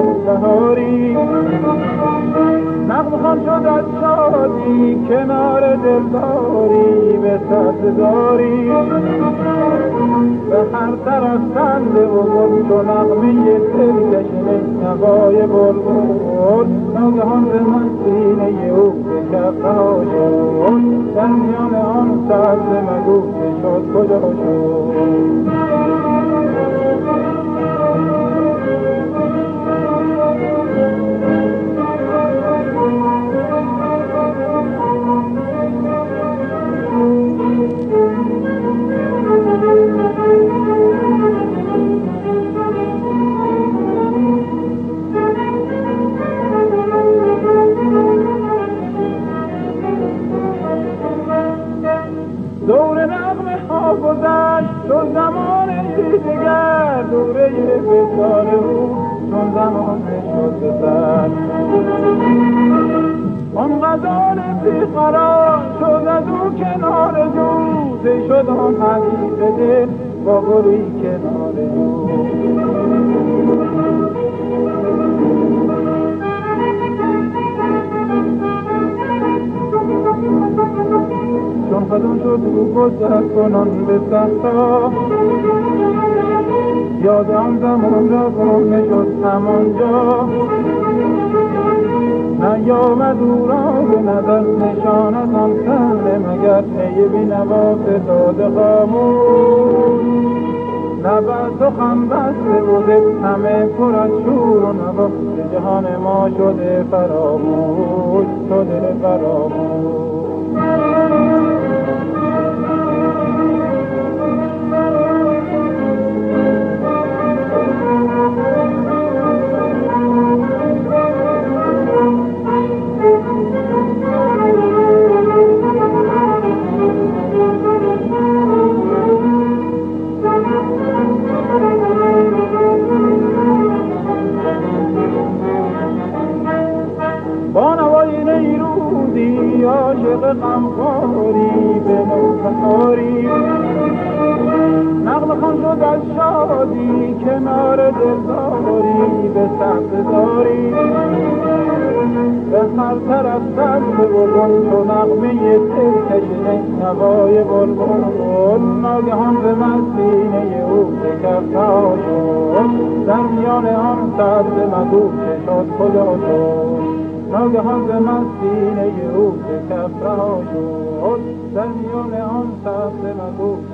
بهاری نغمه خوان شد از شادی کنار دلداری به سبزاری به هر طرف خنده و گل چو نغمه دلکش نوای بلبل ناگهان به من سینه او به کف رها شد در میان آن سبز مگو که شد کجا شد دور نغمه ها گذشت چون زمان دیگر دوره وصال او چون زمان شد به سر آن غزال بیقرار شد از او کنار جو ای شد آن حدیث دل با گلی کنار جو چون خزون شد او گذر کنان به صحرا یاد آن زمان را گم شد همانجا نیامد او را به نظر نشان از آن صحنه مگر پی بی‌نوا فتاده خاموش لب سخن بسته و دل همه پر از شور و نوا به جهان ما شده فراموش شده فراموش عاشق غمخواری به نوبهاری نغمه خوان شد از شادی کنار دلداری به سبزاری به هر طرف سبز و گل چو نغمه دلکش نوای بلبل ناگهان به مسینه او به کف رها شد در میان آن سبز مگو که شد کجا شد ناگهان به مسینه او به کف رها شد در میان آن سبز مگو